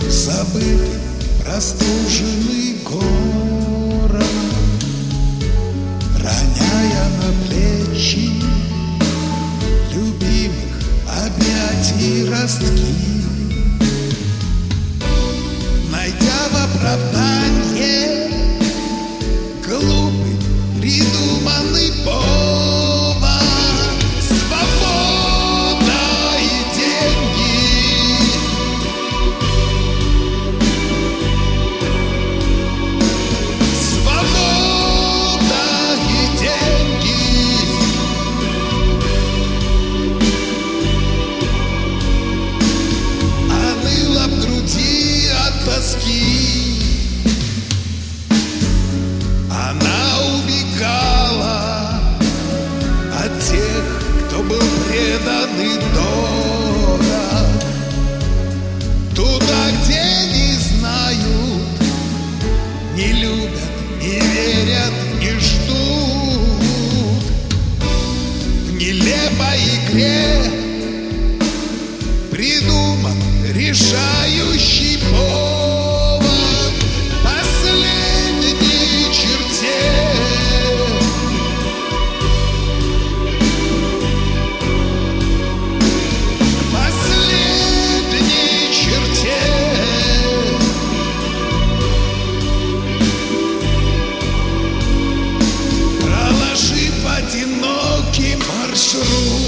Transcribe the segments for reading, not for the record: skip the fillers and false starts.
Забытый, простуженный город, роняя на плечи любимых объятий ростки, найдя в оправданье глупый придуманный повод. Свобода и деньги, свобода и деньги, а ныло в груди от тоски. Она убегала от тех, кто был предан и дорог, туда, где не знают, не любят, не верят, не ждут. В нелепой игре придуман решающий повод. Последней черте проложив одинокий маршрут,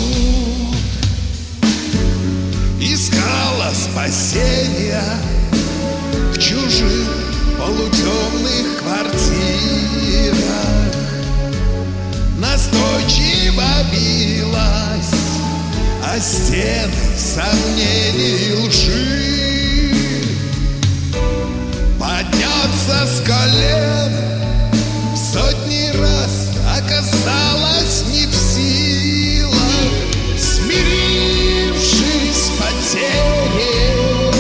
искала спасения в чужих полутемных квартирах, настойчиво билась о стены сомнений и лжи. Подняться с колен в сотни раз оказалась не в силах, смирившись с потерей.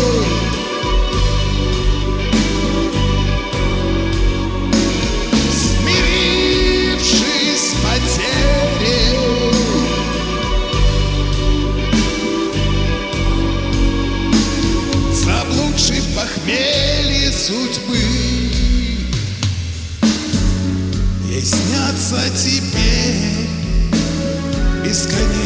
Смирившись с потерей, заблудший в похмелье судьбы, ей снятся теперь бесконечно